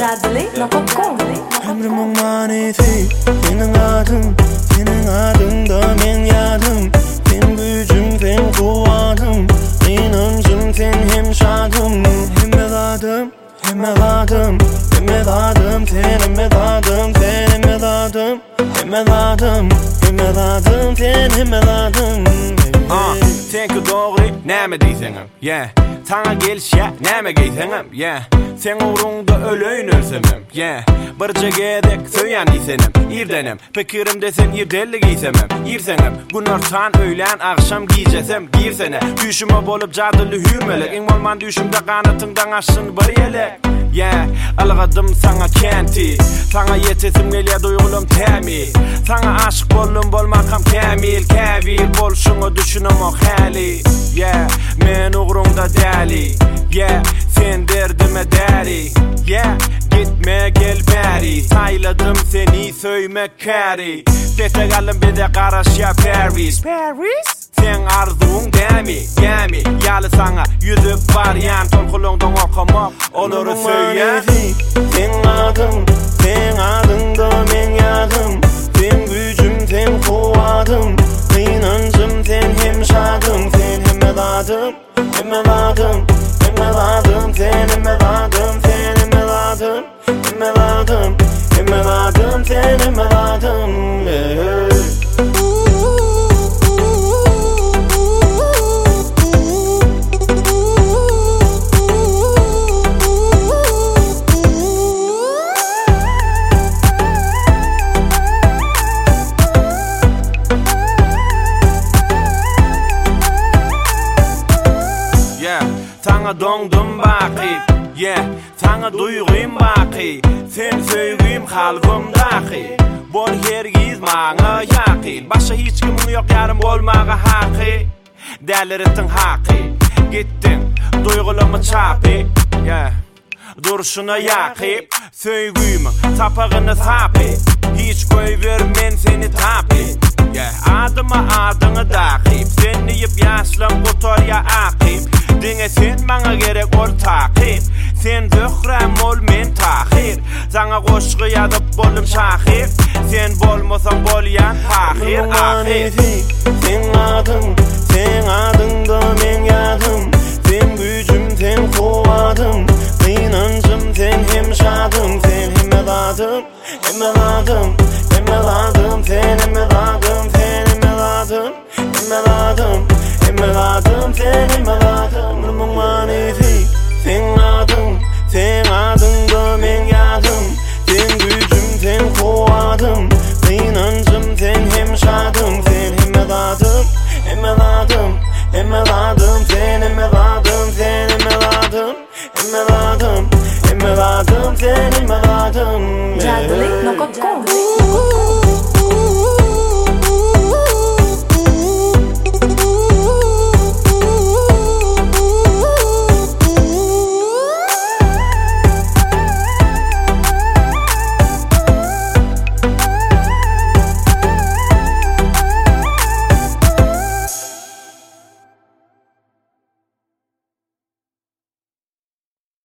Cadeli.com Ömrümün manisi senin adın da men yadım. Sen gücüm, sen kuvvatım, inancım, sen hem şadım. Hem evladım, hem evladım, hem evladım, sen hem evladım, sen hem evladım, hem evladım, hem evladım, sen hem evladım. Sen ki doğru näme diýseňem, yeah. Taňa gelişe näme giýseňem, yeah. Sen uğrunda ölöýün ölsemem, yeah. Birce gedek söýän diýsenem, irdenem. Pekirimde sen irdelli giýsemem, irsenem. Günörtan öýlen akşam giýjesem, giýsene. Düşüme bolup jadyly hürmelek, iň bolman düşümde ganatyňdan aşsyn bir ýelek. Yeah, algadım sana kenti. Sana yetesim gelýär duýgulum tämi. Sana aşyk boldum bolmakam kämil, kävil bolşuňy düşünem o hali. Yeah, men ugrunda däli. Yeah, sen derdime däri. Yeah, gitme gel bäri. Sayladım seni söýmek käri. Tetegalim bede garaşya Paris. Sen arzuň dämi, gämi. Ýaly saňa ýüzüp barýan tolkulungdan okamak olary söýýän. Sen adın da men yadım. Sen gücüm, sen kuvvatım, inancım, sen hem şadım. Sen hem evladım, hem evladım, hem evladım, sen hem evladım, sen hem evladım, hem evladım, hem evladım, sen hem evladım. Sana dongdum bakyp, yeah. Sana duýgym baky, sen söýgüm halgymdaky. Bol hergiz maňa ýakyl, başa hiç kim ýok ýarym bolmagy haky. Däliritin haky, gitdim duýgulamy çapy, yeah. Durşuna ýakyp, söýgümiň tapagyny sapy. Hiç goýber men seni tapy, yeah. Adyma adyňy dakyp, sen diýip ýaşlam gotarýa akyp. Diňe sen maňa gerek ol takyp. Sen zöhrem ol men tahir. Sana goşgy ýadyp boldum şahir. Sen bolmasaň bolýan tahir ahir. Sen adın da men yadım. Sen gücüm, sen kuvvatım, inancım, sen hem şadım. Sen hem evladım, hem evladım, hem evladım, sen hem evladım, sen hem evladım, hem evladım, hem evladım, sen hem evladım. Ömrümün manisi sen adın da men yadım. Sen gücüm, sen kuvvatım, inancım, sen hem şadım. Sen hem evladım, hem evladım, hem evladım, sen hem evladım, sen hem evladım, hem evladım, hem evladım, sen hem evladım. Cadeli.com